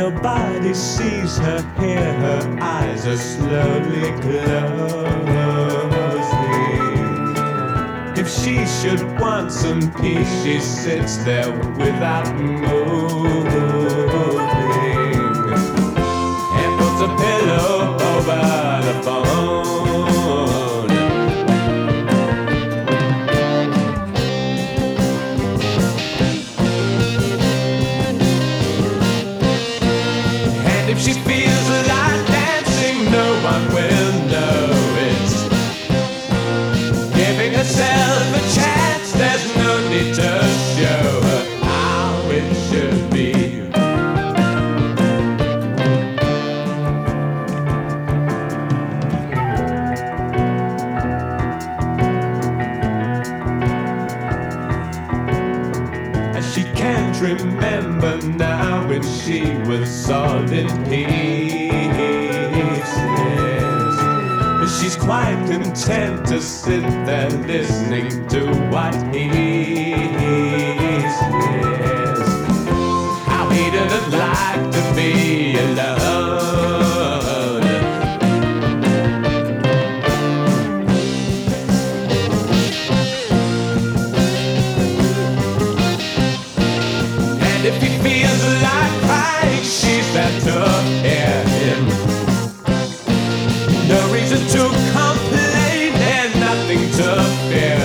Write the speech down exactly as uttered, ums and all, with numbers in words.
nobody sees her, hear her eyes are slowly closing. If she should want some peace, she sits there without moving and puts a pillow over the phone. And if she feels like dancing, no one will know it. Giving herself a chance, there's no need to show her how it should be. She can't remember now when she was all in pieces. She's quite content to sit there listening to what he says. How he didn't like to be alone. And if he feels like crying, she's there to hear him. No reason to complain and nothing to fear.